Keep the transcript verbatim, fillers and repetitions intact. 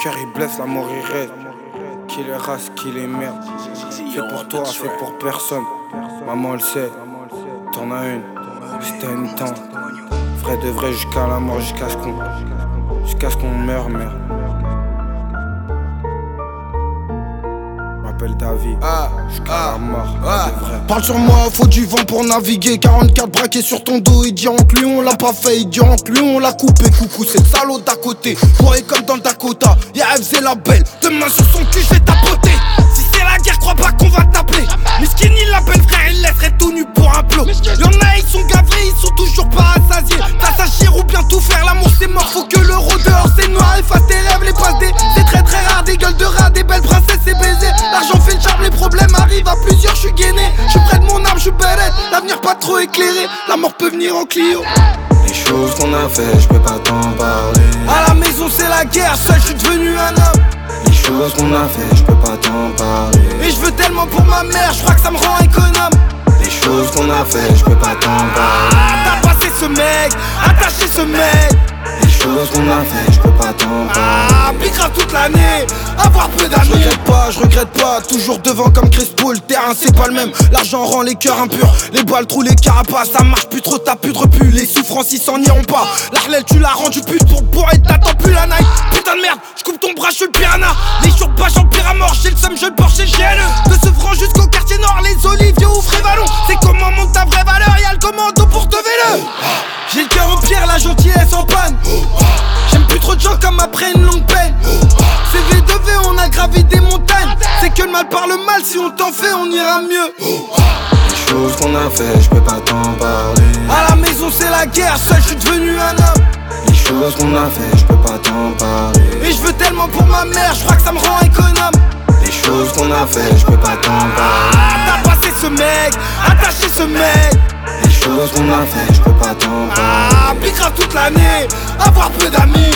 cœur il blesse, l'amour il raide. Qui les race, qui les merde. Fait pour toi, fait pour personne. Maman le sait, t'en as une, c'était une temps. Vrai de vrai jusqu'à la mort, jusqu'à ce qu'on Jusqu'à ce qu'on meure, merde. M'appelle David, ah, jusqu'à ah, la mort, ah. de vrai. Parle sur moi, faut du vent pour naviguer. Quarante-quatre braqués sur ton dos, ils diront que lui on l'a pas fait, ils diront que lui on l'a coupé. Coucou, c'est le salaud d'à côté, bourré comme dans le Dakota. Y'a F Z la belle, demain sur son cul je vais tapoter. Si c'est la guerre, crois pas qu'on va t'appeler. Miskin il l'appelle frère, il laisserait tout nu pour un plot. Y'en a ils sont gavés, ils sont toujours pas rassasiés. T'as s'agir ou bien tout faire, l'amour c'est mort. Faut que l'euro dehors c'est noir, efface tes rêves, les passes des. C'est très très rare, des gueules de rat, des belles princesses et baisers. L'argent fait le charme, les problèmes arrivent à plusieurs, je suis gainé. Je suis près de mon arme, je suis bête, l'avenir pas trop éclairé. La mort peut venir en Clio. Les choses qu'on a fait, je peux pas t'en parler. À la maison c'est la guerre, seul je suis devenu un homme. Les choses qu'on a fait, je peux pas t'en parler. Et je veux tellement pour ma mère, je crois que ça me rend économe. Les choses qu'on a fait, je peux pas t'en parler. Ah, t'as passé ce mec, attaché ce mec. Les choses qu'on a fait, je peux pas t'en parler. Ah, piquera toute l'année, avoir peu d'amis. Je regrette pas, je regrette pas, toujours devant comme Crespo. Le terrain c'est pas le même, l'argent rend les cœurs impurs. Les balles trous, les carapaces, ça marche plus trop, t'as plus de repu. Les souffrances ils s'en iront pas. L'Arlel tu l'as rendu pute pour boire et t'attends plus la night. Putain de merde, je coupe ton bras, je suis le piranha. Les jours bas, j'empire à mort, j'ai le seum, je le porte chez le G L E. De Sevran jusqu'au quartier nord, les oliviers ou Frévalon. C'est comment monte ta vraie valeur, y'a le commando pour te vélo. J'ai le cœur en pierre, la gentillesse en panne. J'aime plus trop de gens comme après une longue peine. C'est V deux V, on a gravi des montagnes. C'est que le mal par le mal, si on t'en fait, on ira mieux. Les choses qu'on a fait, je peux pas t'en parler. À la maison c'est la guerre, seul je suis devenu un homme. Les choses qu'on a fait, je peux pas t'en parler. Et je veux tellement pour ma mère, je crois que ça me rend économe. Les choses qu'on a fait, je peux pas t'en parler. Ah, t'as passé ce mec, attaché ce mec. Les choses qu'on a fait, je peux pas t'en parler. Ah, piquera toute l'année, avoir peu d'amis.